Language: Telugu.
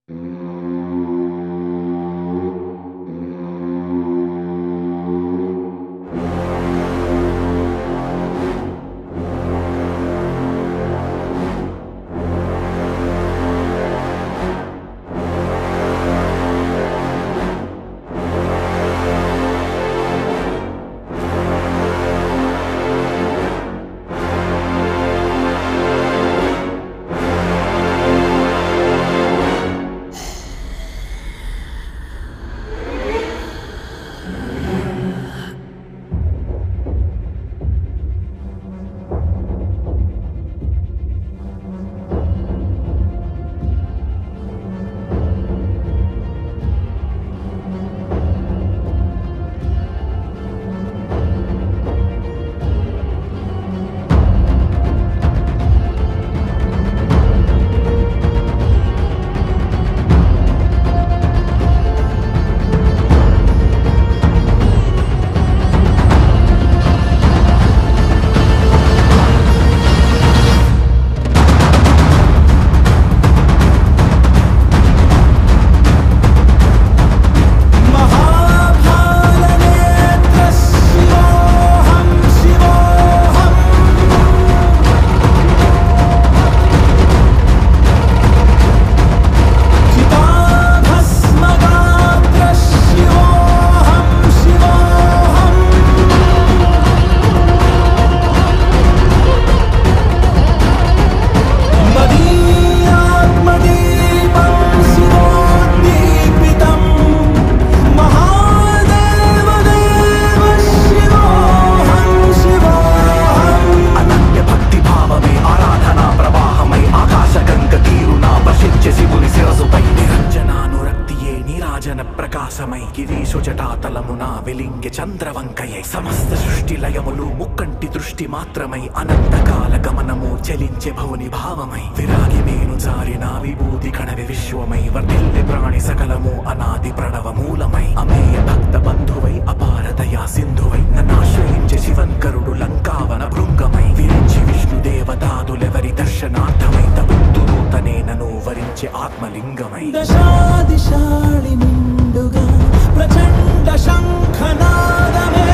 ప్రకాశమై గిరీశు జటాతలమున వెలింగి చంద్రవంకయై సమస్త సృష్టి లయములు ముక్కంటి దృష్టి మాత్రమై అనంతకాల గమనము చలించే భౌని భావమై విరాగి మేను జారిన విభూతి కణవి విశ్వమై వర్ధిల్లె ప్రాణి సకలము అనాది ప్రణవ మూలమై అమేయ భక్త బంధువై అపారదయా సింధువై నన్నాశ్రయించే శివంకరుడు లంకావన భృంగమై విరించి విష్ణు దేవతాదులెవరి దర్శనార్థమై తబుద్ధుడు తనే నను వరించే ఆత్మలింగమై దశాదిశాళి నిండుగా ప్రచండ శంఖనాదమే